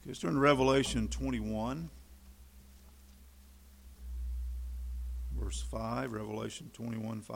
Let's turn to Revelation 21, verse 5, Revelation 21:5.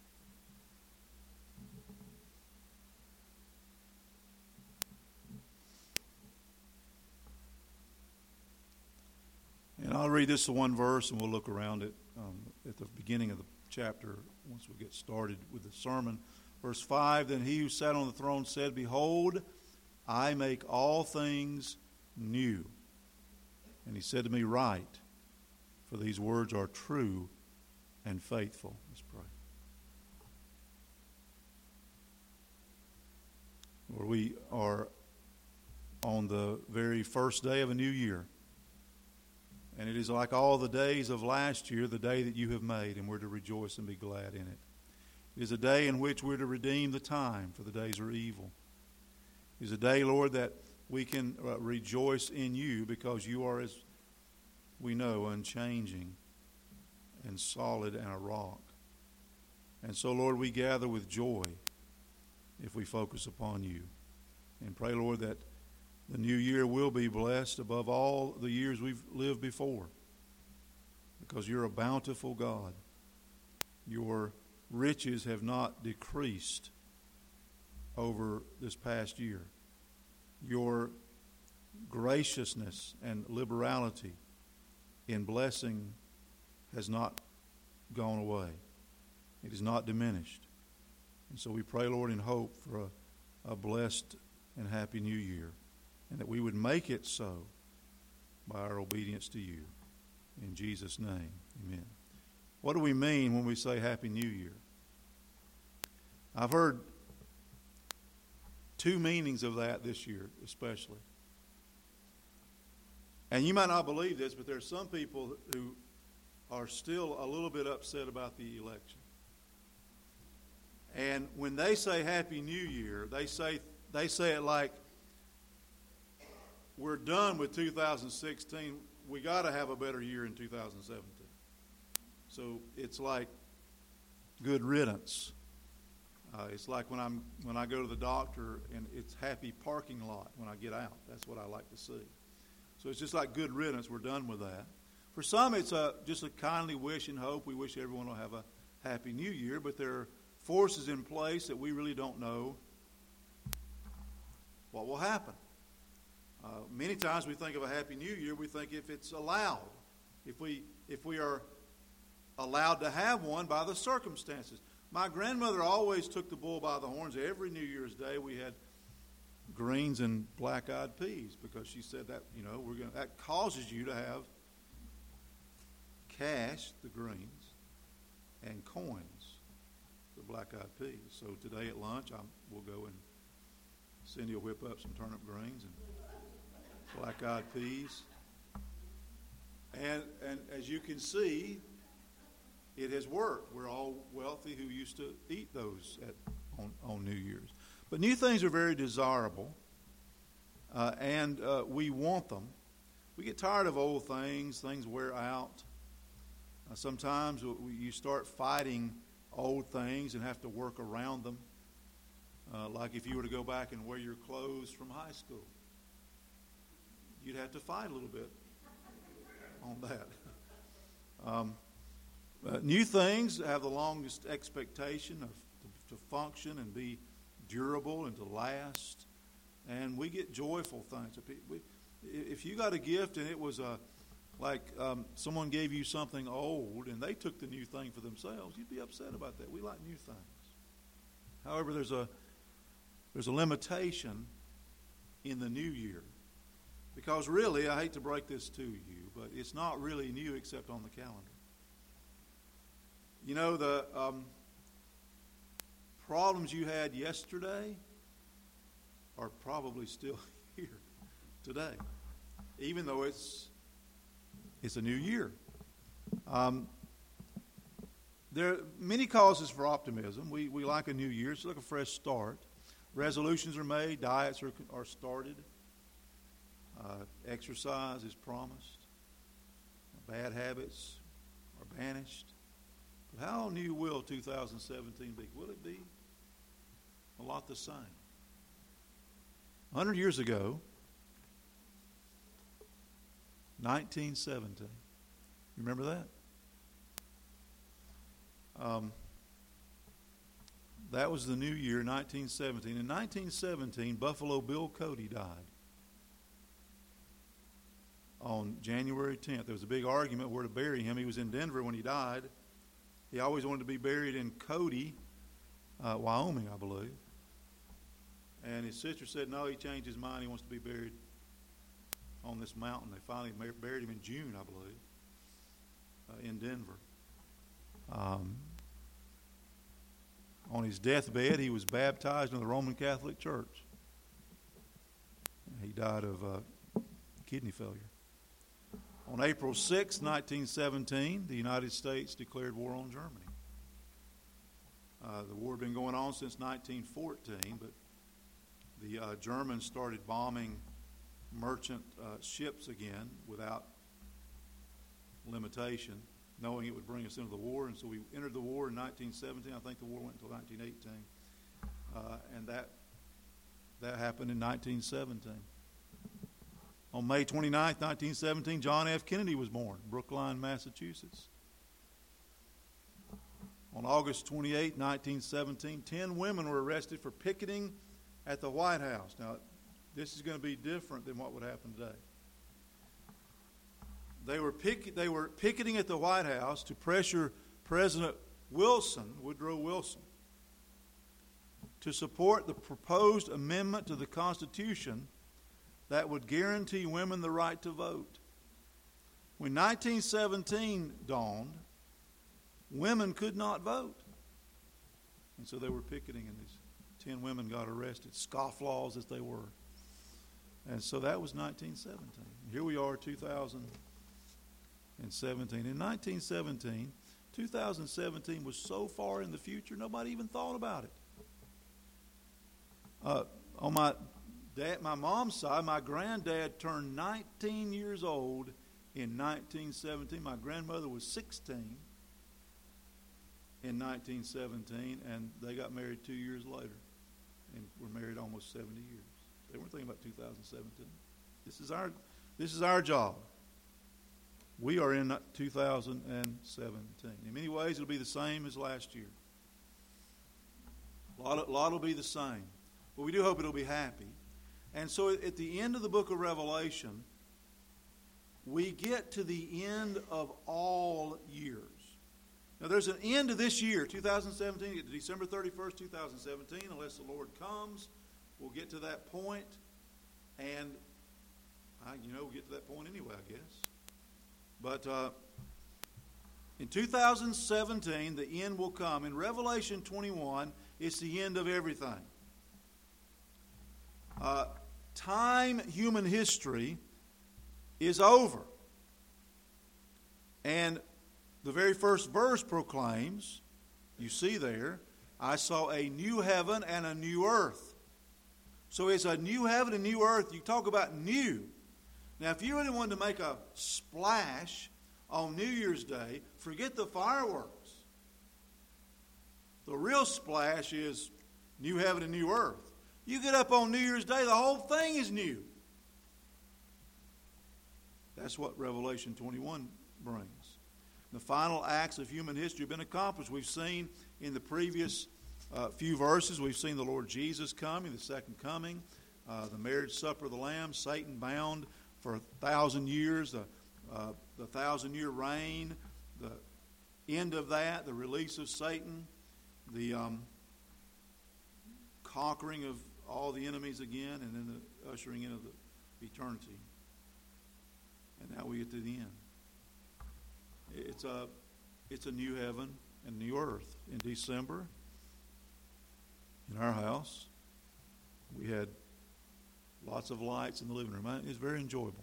And I'll read this one verse and we'll look around it at the beginning of the chapter once we get started with the sermon. Verse 5, then he who sat on the throne said, behold, I make all things new. And he said to me, write, for these words are true and faithful. Let's pray. Lord, we are on the very first day of a new year. And it is like all the days of last year, the day that you have made, and we're to rejoice and be glad in it. It is a day in which we're to redeem the time, for the days are evil. It is a day, Lord, that we can rejoice in you because you are, as we know, unchanging and solid and a rock. And so, Lord, we gather with joy if we focus upon you. And pray, Lord, that the new year will be blessed above all the years we've lived before, because you're a bountiful God. Your riches have not decreased over this past year. Your graciousness and liberality in blessing has not gone away. It is not diminished. And so we pray, Lord, in hope for a blessed and happy new year, and that we would make it so by our obedience to you. In Jesus' name, amen. What do we mean when we say Happy New Year? I've heard two meanings of that this year, especially. And you might not believe this, but there are some people who are still a little bit upset about the election. And when they say Happy New Year, they say it like, we're done with 2016. We got to have a better year in 2017. So it's like good riddance. It's like when I go to the doctor and it's happy parking lot when I get out. That's what I like to see. So it's just like good riddance. We're done with that. For some, it's just a kindly wish and hope. We wish everyone will have a happy new year, but there are forces in place that we really don't know what will happen. Many times we think of a happy new year, we think if it's allowed, if we are allowed to have one by the circumstances. My grandmother always took the bull by the horns. Every New Year's Day we had greens and black-eyed peas because she said that, that causes you to have cash, the greens, and coins, the black-eyed peas. So today at lunch we'll go and Cindy will whip up some turnip greens and black-eyed peas. And as you can see, it has worked. We're all wealthy who used to eat those on New Year's. But new things are very desirable, and we want them. We get tired of old things. Things wear out. Sometimes you start fighting old things and have to work around them. Like if you were to go back and wear your clothes from high school. You'd have to fight a little bit on that. New things have the longest expectation to function and be durable and to last. And we get joyful things. If you got a gift and it was someone gave you something old and they took the new thing for themselves, you'd be upset about that. We like new things. However, there's a limitation in the new year. Because really, I hate to break this to you, but it's not really new except on the calendar. The problems you had yesterday are probably still here today, even though it's a new year. There are many causes for optimism. We like a new year. It's like a fresh start. Resolutions are made. Diets are started. Exercise is promised. Bad habits are banished. But how new will 2017 be? Will it be a lot the same? 100 years ago, 1917. You remember that? That was the new year, 1917. In 1917, Buffalo Bill Cody died on January 10th. There was a big argument where to bury him. He was in Denver when he died. He always wanted to be buried in Cody, Wyoming, I believe. And his sister said, no, he changed his mind. He wants to be buried on this mountain. They finally buried him in June, I believe, in Denver. On his deathbed, he was baptized in the Roman Catholic Church. He died of kidney failure. On April 6, 1917, the United States declared war on Germany. The war had been going on since 1914, but the Germans started bombing merchant ships again without limitation, knowing it would bring us into the war. And so we entered the war in 1917. I think the war went until 1918. And that happened in 1917. On May 29, 1917, John F. Kennedy was born, Brookline, Massachusetts. On August 28, 1917, 10 women were arrested for picketing at the White House. Now, this is going to be different than what would happen today. They were picketing at the White House to pressure President Woodrow Wilson, to support the proposed amendment to the Constitution that would guarantee women the right to vote. When 1917 dawned, women could not vote. And so they were picketing, and these 10 women got arrested, scofflaws as they were. And so that was 1917. Here we are, 2017. In 1917, 2017 was so far in the future, nobody even thought about it. On my mom's side, my granddad turned 19 years old in 1917. My grandmother was 16 in 1917, and they got married 2 years later and were married almost 70 years. They weren't thinking about 2017. This is our job. We are in 2017. In many ways, it'll be the same as last year. A lot will be the same. But we do hope it'll be happy. And so at the end of the book of Revelation, we get to the end of all years. Now, there's an end to this year, 2017, get to December 31st, 2017, unless the Lord comes. We'll get to that point. And, we'll get to that point anyway, I guess. But in 2017, the end will come. In Revelation 21, it's the end of everything. Time, human history, is over. And the very first verse proclaims, you see there, I saw a new heaven and a new earth. So it's a new heaven and new earth. You talk about new. Now, if you really wanted to make a splash on New Year's Day, forget the fireworks. The real splash is new heaven and new earth. You get up on New Year's Day, the whole thing is new. That's what Revelation 21 brings. The final acts of human history have been accomplished. We've seen in the previous few verses, we've seen the Lord Jesus coming, the second coming, the marriage supper of the Lamb, Satan bound for 1,000 years, the 1,000-year reign, the end of that, the release of Satan, the conquering of all the enemies again, and then the ushering in of the eternity. And now we get to the end. It's a new heaven and new earth. In December, in our house, we had lots of lights in the living room. It was very enjoyable.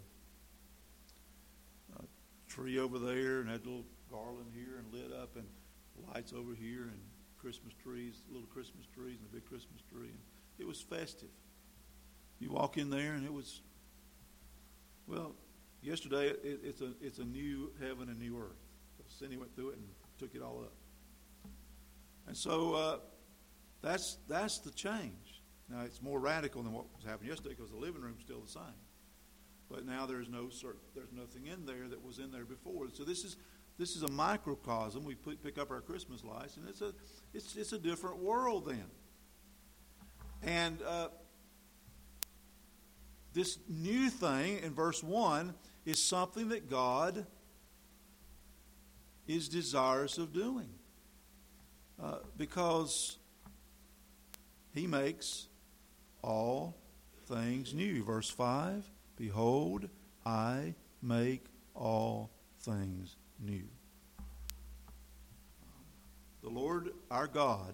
A tree over there, and had a little garland here, and lit up, and lights over here, and Christmas trees, little Christmas trees, and a big Christmas tree. And it was festive. You walk in there, and it was, yesterday it's a new heaven and new earth. Cindy went through it and took it all up. And so that's the change. Now, it's more radical than what was happening yesterday because the living room's still the same. but now there's nothing in there that was in there before. So this is a microcosm. We pick up our Christmas lights, and it's a different world then. And this new thing in verse 1 is something that God is desirous of doing, because He makes all things new. Verse 5, behold, I make all things new. The Lord our God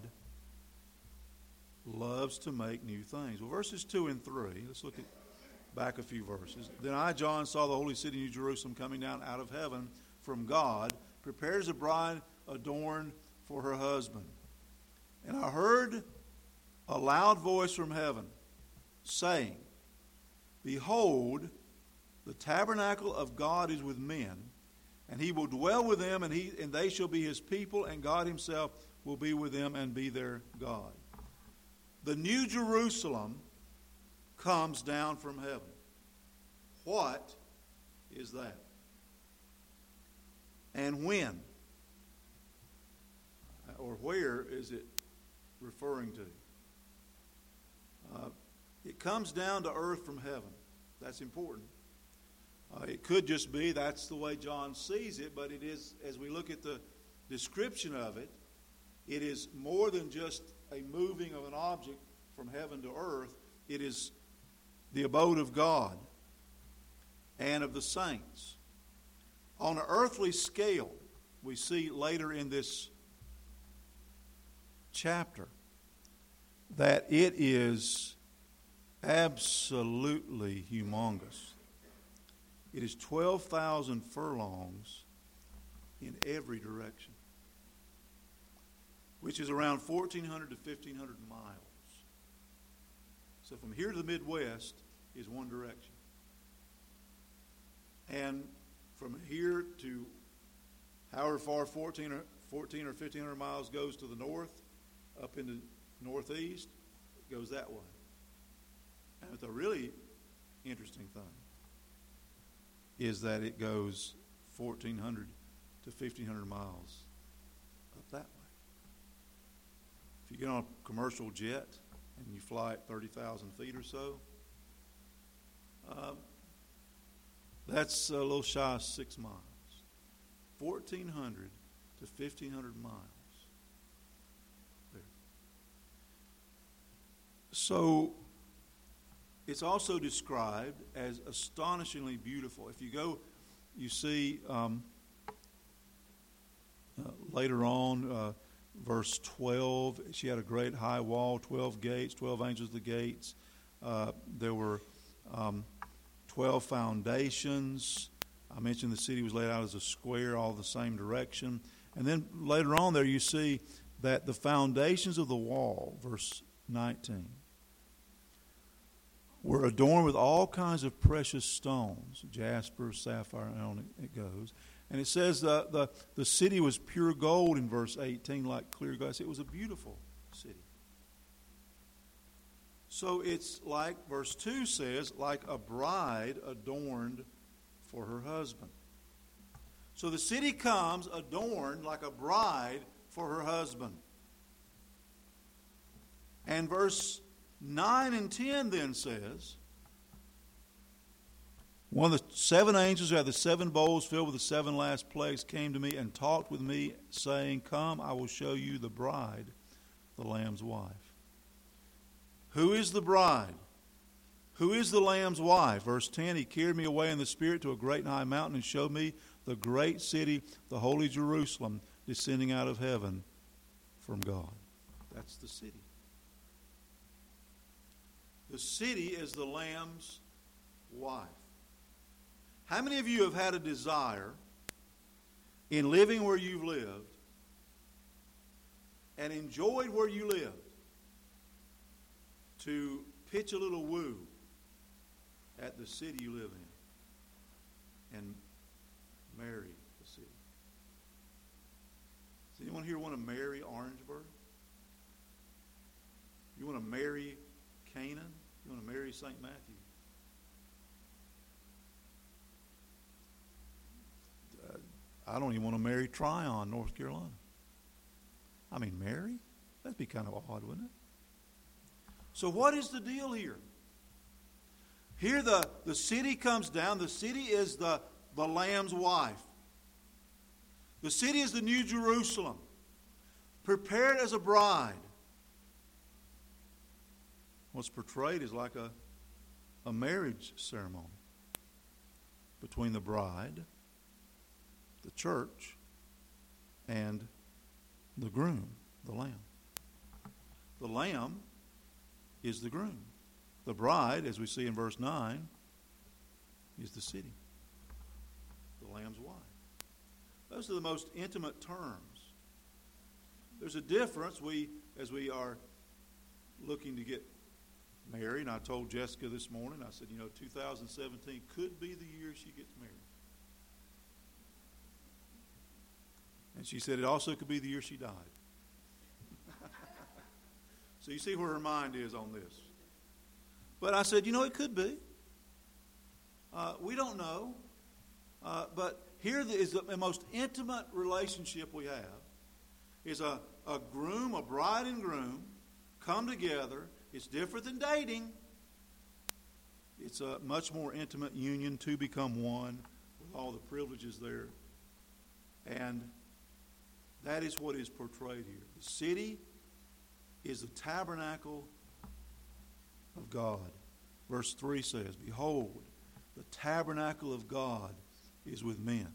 loves to make new things. Well, verses 2 and 3, let's look back a few verses. Then I, John, saw the holy city, New Jerusalem, coming down out of heaven from God, prepared as a bride adorned for her husband. And I heard a loud voice from heaven, saying, behold, the tabernacle of God is with men, and He will dwell with them, and they shall be His people, and God Himself will be with them and be their God. The New Jerusalem comes down from heaven. What is that? And when? Or where is it referring to? It comes down to earth from heaven. That's important. It could just be that's the way John sees it, but it is, as we look at the description of it, it is more than just a moving of an object from heaven to earth. It is the abode of God and of the saints. On an earthly scale, we see later in this chapter that it is absolutely humongous. It is 12,000 furlongs in every direction, which is around 1,400 to 1,500 miles. So from here to the Midwest is one direction. And from here to however far 14 or 1,500 miles goes to the north, up into northeast, it goes that way. And the really interesting thing is that it goes 1,400 to 1,500 miles up that way. If you get on a commercial jet and you fly at 30,000 feet or so, that's a little shy of 6 miles. 1,400 to 1,500 miles. There. So it's also described as astonishingly beautiful. If you go, you see later on, verse 12, she had a great high wall, 12 gates, 12 angels of the gates. There were 12 foundations. I mentioned the city was laid out as a square, all the same direction. And then later on there you see that the foundations of the wall, verse 19, were adorned with all kinds of precious stones, jasper, sapphire, and on it goes. And it says the city was pure gold in verse 18, like clear glass. It was a beautiful city. So it's like, verse 2 says, like a bride adorned for her husband. So the city comes adorned like a bride for her husband. And verse 9 and 10 then says, one of the 7 angels who had the 7 bowls filled with the 7 last plagues came to me and talked with me, saying, come, I will show you the bride, the Lamb's wife. Who is the bride? Who is the Lamb's wife? Verse 10, he carried me away in the Spirit to a great and high mountain and showed me the great city, the holy Jerusalem, descending out of heaven from God. That's the city. The city is the Lamb's wife. How many of you have had a desire in living where you've lived and enjoyed where you lived to pitch a little woo at the city you live in and marry the city? Does anyone here want to marry Orangeburg? You want to marry Canaan? You want to marry St. Matthew? I don't even want to marry Tryon, North Carolina. I mean, marry? That'd be kind of odd, wouldn't it? So what is the deal here? Here the city comes down. The city is the Lamb's wife. The city is the New Jerusalem, prepared as a bride. What's portrayed is like a marriage ceremony between the bride, the church, and the groom, the lamb. The lamb is the groom. The bride, as we see in verse 9, is the city, the Lamb's wife. Those are the most intimate terms. There's a difference. As we are looking to get married, and I told Jessica this morning, I said, 2017 could be the year she gets married. And she said it also could be the year she died. So you see where her mind is on this. But I said, it could be. We don't know. But here is the most intimate relationship we have. Is a groom, a bride and groom, come together. It's different than dating. It's a much more intimate union, two become one, with all the privileges there. And that is what is portrayed here. The city is the tabernacle of God. Verse 3 says, "Behold, the tabernacle of God is with men."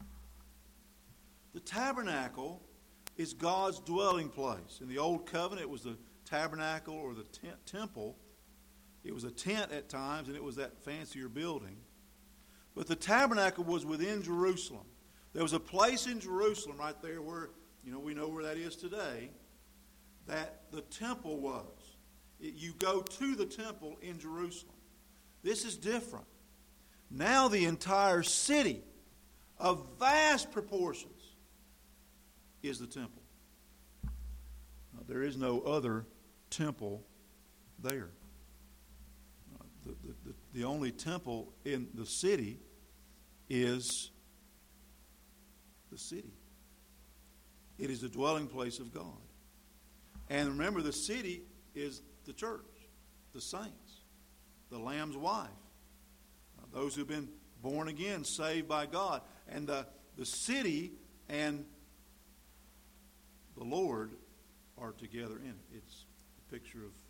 The tabernacle is God's dwelling place. In the Old Covenant, it was the tabernacle or the temple. It was a tent at times, and it was that fancier building. But the tabernacle was within Jerusalem. There was a place in Jerusalem right there where, we know where that is today, that the temple was. You go to the temple in Jerusalem. This is different. Now the entire city of vast proportions is the temple. Now, there is no other temple there. The only temple in the city is the city. It is the dwelling place of God. And remember, the city is the church, the saints, the Lamb's wife, those who've been born again, saved by God. And the city and the Lord are together in it. It's a picture of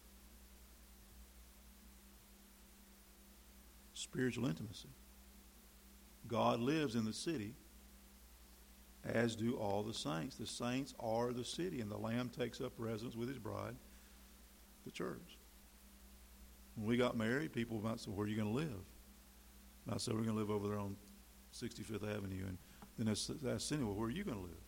spiritual intimacy. God lives in the city, as do all the saints. The saints are the city, and the Lamb takes up residence with his bride, the church. When we got married, people might say, "Where are you going to live?" And I said, "We're going to live over there on 65th Avenue." And then they asked Cindy, "Well, where are you going to live?"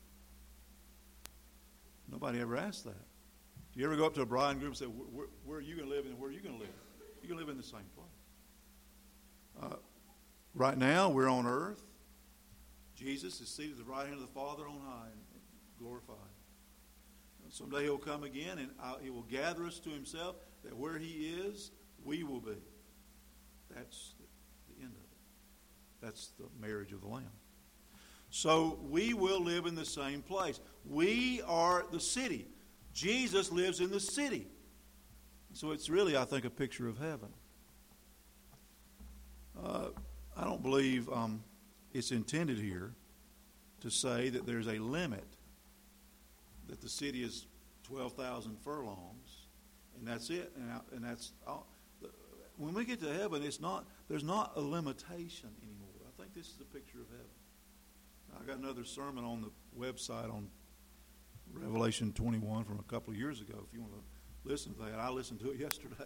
Nobody ever asked that. Do you ever go up to a bride and groom and say, "Where are you going to live and where are you going to live?" You're going to live in the same place. Right now, we're on earth. Jesus is seated at the right hand of the Father on high and glorified. And someday he'll come again and he will gather us to himself, that where he is, we will be. That's the end of it. That's the marriage of the Lamb. So we will live in the same place. We are the city. Jesus lives in the city. So it's really, I think, a picture of heaven. I don't believe it's intended here to say that there's a limit, that the city is 12,000 furlongs, and that's it. And that's all. When we get to heaven, there's not a limitation anymore. I think this is a picture of heaven. I got another sermon on the website on Revelation 21 from a couple of years ago. If you want to listen to that, I listened to it yesterday.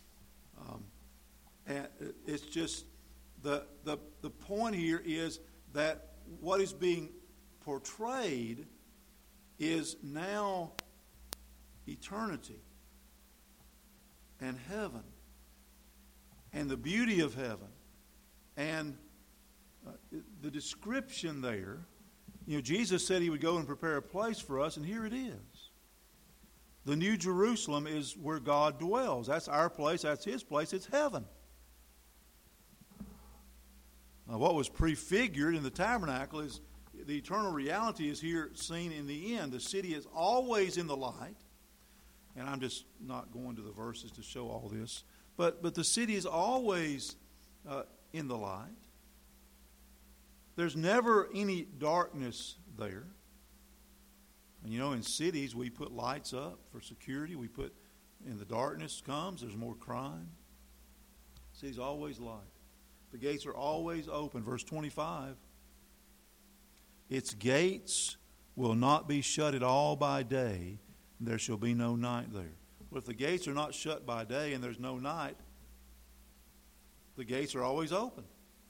And it's just the point here is that what is being portrayed is now eternity and heaven and the beauty of heaven and the description there. Jesus said he would go and prepare a place for us, and here it is. The New Jerusalem is where God dwells. That's our place. That's his place. It's heaven. What was prefigured in the tabernacle is the eternal reality is here seen in the end. The city is always in the light. And I'm just not going to the verses to show all this. But the city is always in the light. There's never any darkness there. And you know, in cities we put lights up for security. We put, in the darkness comes, there's more crime. The city's always light. The gates are always open. Verse 25. Its gates will not be shut at all by day, and there shall be no night there. Well, if the gates are not shut by day and there's no night, the gates are always open.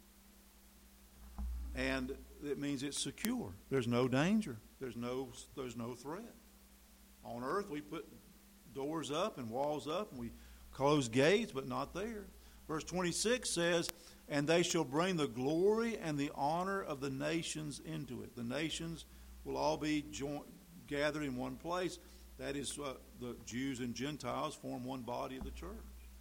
And it means it's secure. There's no danger. There's no threat. On earth, we put doors up and walls up, and we close gates, but not there. Verse 26 says, and they shall bring the glory and the honor of the nations into it. The nations will all be gathered in one place. That is, the Jews and Gentiles form one body of the church.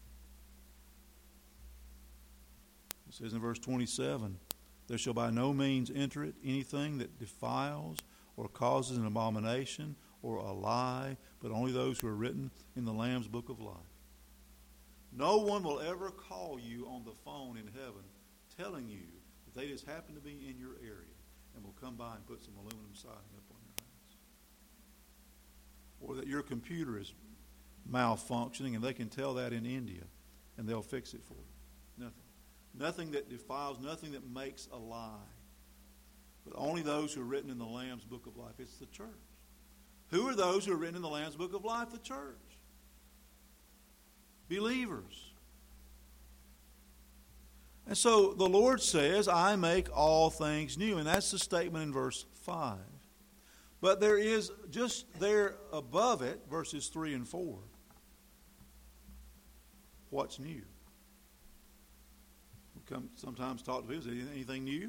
It says in verse 27, there shall by no means enter it anything that defiles or causes an abomination or a lie, but only those who are written in the Lamb's book of life. No one will ever call you on the phone in heaven telling you that they just happen to be in your area and will come by and put some aluminum siding up on your house. Or that your computer is malfunctioning and they can tell that in India and they'll fix it for you. Nothing. Nothing that defiles, nothing that makes a lie. But only those who are written in the Lamb's book of life. It's the church. Who are those who are written in the Lamb's book of life? The church. Believers. And so the Lord says, I make all things new. And that's the statement in verse 5. But there is just there above it, verses 3 and 4, what's new? We sometimes talk to people, is anything new?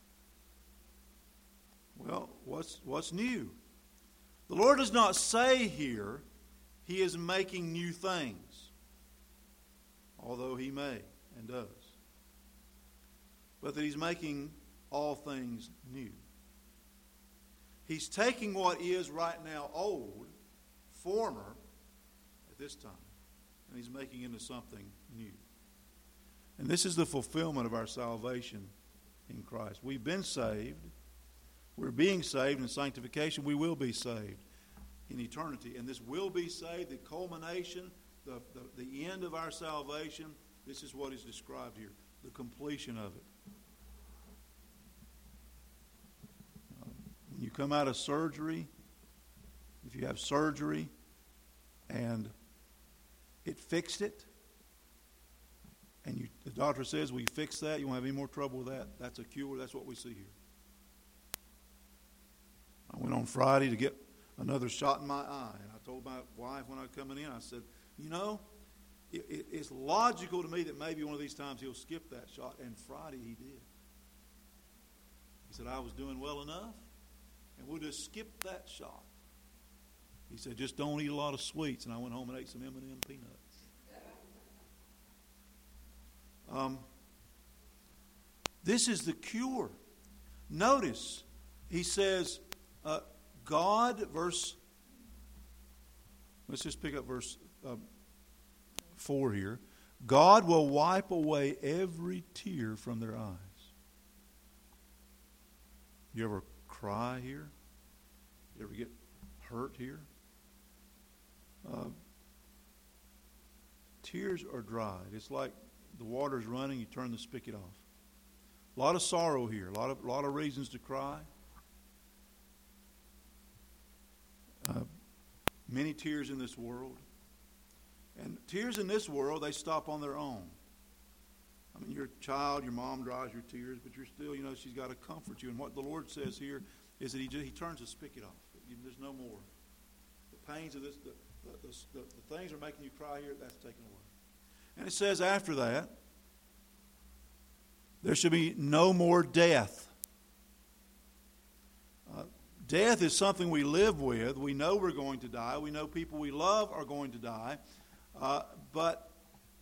Well, what's new? The Lord does not say here He is making new things, although He may and does. But that He's making all things new. He's taking what is right now old, former, at this time, and He's making it into something new. And this is the fulfillment of our salvation in Christ. We've been saved. We're being saved in sanctification. We will be saved in eternity. And this will be saved, the culmination, the end of our salvation. This is what is described here, the completion of it. When you come out of surgery, if you have surgery and it fixed it, and the doctor says, we fix that, you won't have any more trouble with that. That's a cure. That's what we see here. I went on Friday to get another shot in my eye. And I told my wife when I was coming in, I said, you know, it's logical to me that maybe one of these times he'll skip that shot. And Friday he did. He said, I was doing well enough, and we'll just skip that shot. He said, just don't eat a lot of sweets. And I went home and ate some M&M peanuts. This is the cure. Notice, he says, God, let's just pick up verse 4 here. God will wipe away every tear from their eyes. You ever cry here? You ever get hurt here? Tears are dried. It's like the water's running, you turn the spigot off. A lot of sorrow here, a lot of reasons to cry. Many tears in this world. And tears in this world, they stop on their own. I mean, you're a child, your mom dries your tears, but you're still, she's got to comfort you. And what the Lord says here is that He turns the spigot off. There's no more. The pains of this, the things that are making you cry here, that's taken away. And it says after that, there should be no more death. Death is something we live with. We know we're going to die. We know people we love are going to die. But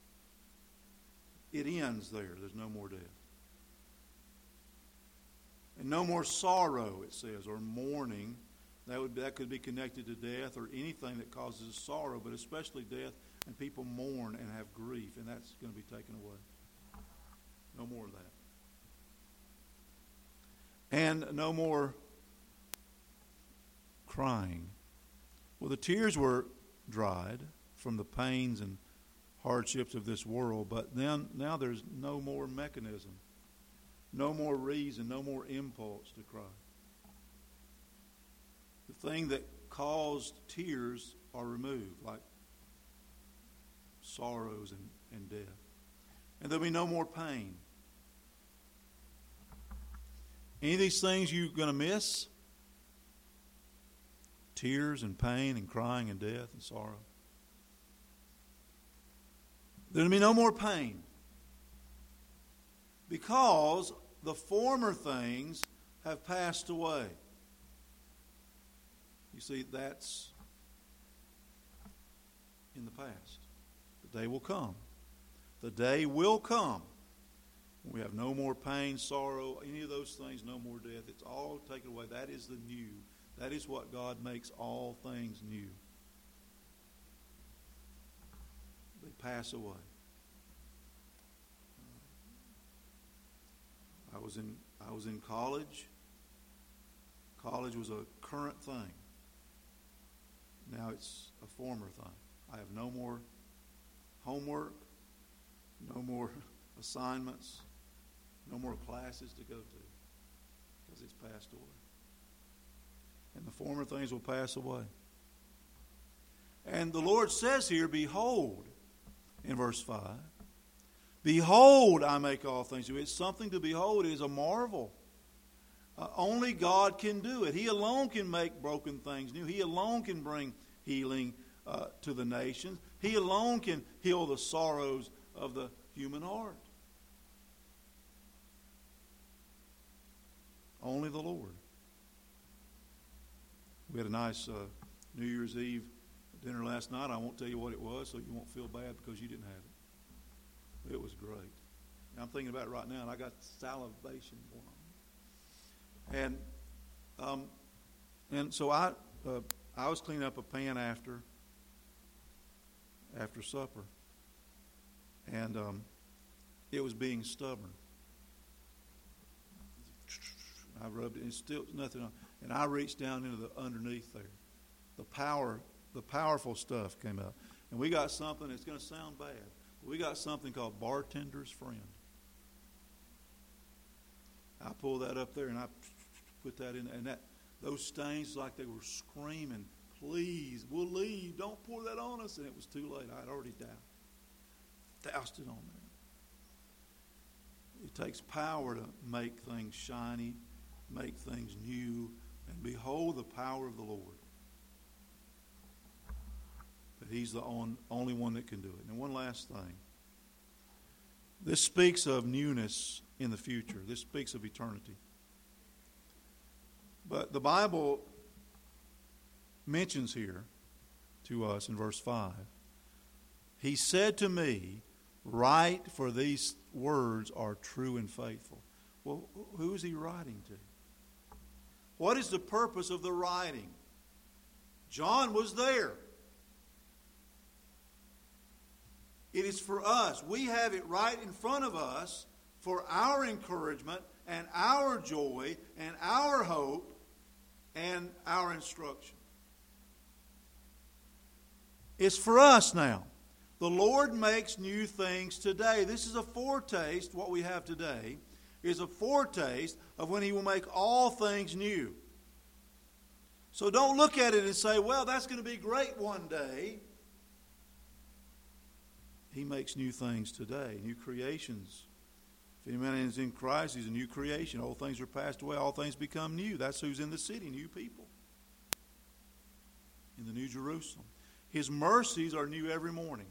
it ends there. There's no more death. And no more sorrow, it says, or mourning. That could be connected to death or anything that causes sorrow, but especially death, and people mourn and have grief, and that's going to be taken away. No more of that. And no more crying. Well, the tears were dried from the pains and hardships of this world, but now there's no more mechanism, no more reason, no more impulse to cry. The thing that caused tears are removed, like sorrows and death. And there'll be no more pain. Any of these things you're going to miss? Tears and pain and crying and death and sorrow. There'll be no more pain. Because the former things have passed away. You see, that's in the past. The day will come. The day will come. We have no more pain, sorrow, any of those things, no more death. It's all taken away. That is the new. That is what God makes all things new. They pass away. I was in college. College was a current thing. Now it's a former thing. I have no more homework, no more assignments, no more classes to go to, because it's passed away. And the former things will pass away. And the Lord says here, behold, in verse 5, behold, I make all things new. It's something to behold. It is a marvel. Only God can do it. He alone can make broken things new. He alone can bring healing to the nations. He alone can heal the sorrows of the human heart. Only the Lord. We had a nice New Year's Eve dinner last night. I won't tell you what it was, so you won't feel bad because you didn't have it. It was great. Now, I'm thinking about it right now, and I got salivation going on. And so I was cleaning up a pan after supper, and it was being stubborn. I rubbed it, and still nothing on. And I reached down into the underneath there. The powerful stuff came out. And we got something that's going to sound bad. We got something called Bartender's Friend. I pulled that up there and I put that in, and those stains, like they were screaming, please, we'll leave. Don't pour that on us. And it was too late. I had already doused it on there. It takes power to make things shiny, make things new, and behold the power of the Lord. But He's the only one that can do it. And one last thing. This speaks of newness in the future. This speaks of eternity. But the Bible mentions here to us in verse 5, He said to me, write, for these words are true and faithful. Well, who is He writing to? What is the purpose of the writing? John was there. It is for us. We have it right in front of us for our encouragement and our joy and our hope and our instruction. It's for us now. The Lord makes new things today. This is a foretaste. What we have today is a foretaste of when He will make all things new. So don't look at it and say, well, that's going to be great one day. He makes new things today, new creations. If any man is in Christ, he's a new creation. Old things are passed away, all things become new. That's who's in the city, new people. In the New Jerusalem. His mercies are new every morning.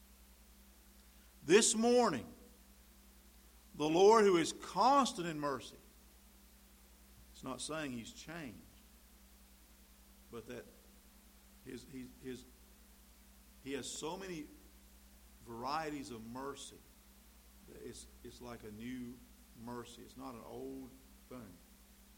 This morning, the Lord, who is constant in mercy, it's not saying He's changed, but that He has so many varieties of mercy that it's like a new mercy. It's not an old thing.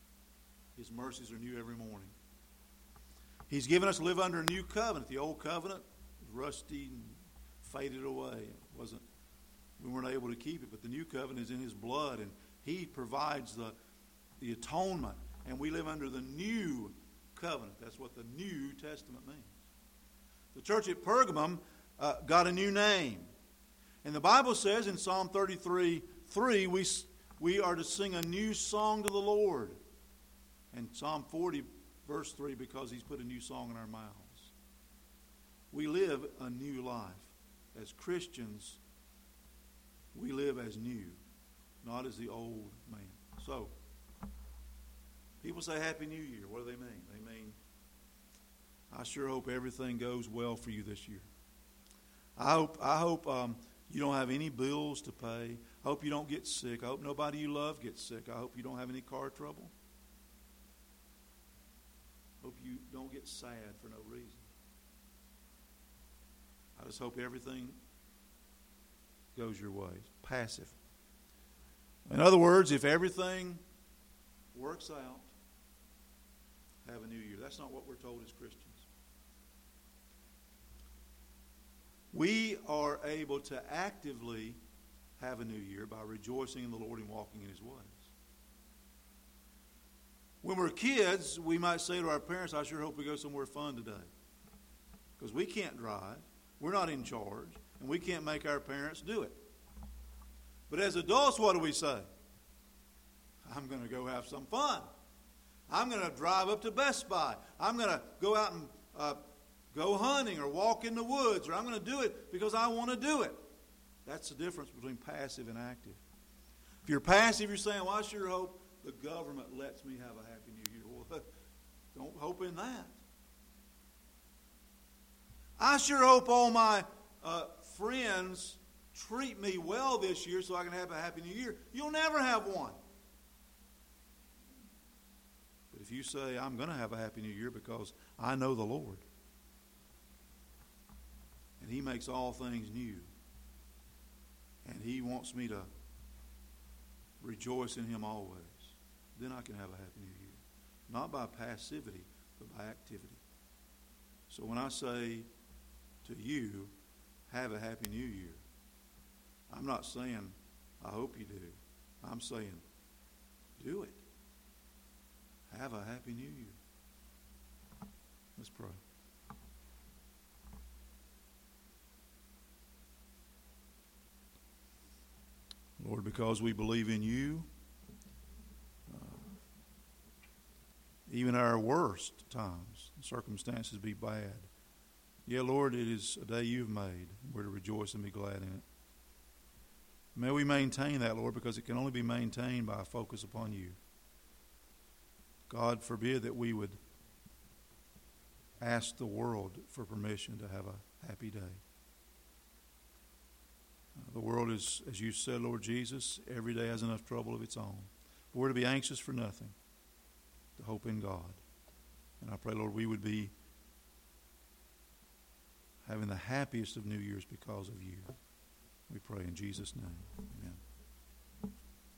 His mercies are new every morning. He's given us to live under a new covenant. The old covenant was rusty and faded away. We weren't able to keep it, but the new covenant is in His blood, and He provides the atonement, and we live under the new covenant. That's what the New Testament means. The church at Pergamum got a new name. And the Bible says in Psalm 33:3, we are to sing a new song to the Lord. And Psalm 40, verse 3, because He's put a new song in our mouths. We live a new life. As Christians, we live as new, not as the old man. So, people say Happy New Year. What do they mean? They mean, I sure hope everything goes well for you this year. I hope you don't have any bills to pay. I hope you don't get sick. I hope nobody you love gets sick. I hope you don't have any car trouble. I hope you don't get sad for no reason. I just hope everything goes your way. Passive. In other words, if everything works out, have a new year. That's not what we're told as Christians. We are able to actively have a new year by rejoicing in the Lord and walking in His ways. When we're kids, we might say to our parents, I sure hope we go somewhere fun today. Because we can't drive. We're not in charge. And we can't make our parents do it. But as adults, what do we say? I'm going to go have some fun. I'm going to drive up to Best Buy. I'm going to go out and go hunting or walk in the woods. Or I'm going to do it because I want to do it. That's the difference between passive and active. If you're passive, you're saying, well, I sure hope the government lets me have a Happy New Year. Well, don't hope in that. I sure hope all my friends treat me well this year so I can have a Happy New Year. You'll never have one. But if you say, I'm going to have a Happy New Year because I know the Lord, and He makes all things new, and He wants me to rejoice in Him always, then I can have a Happy New Year. Not by passivity, but by activity. So when I say to you, have a Happy New Year, I'm not saying, I hope you do. I'm saying, do it. Have a Happy New Year. Let's pray. Lord, because we believe in You, even our worst times, circumstances be bad. Yeah, Lord, it is a day You've made. We're to rejoice and be glad in it. May we maintain that, Lord, because it can only be maintained by a focus upon You. God forbid that we would ask the world for permission to have a happy day. The world is, as You said, Lord Jesus, every day has enough trouble of its own. But we're to be anxious for nothing, to hope in God. And I pray, Lord, we would be having the happiest of New Years because of You. We pray in Jesus' name. Amen.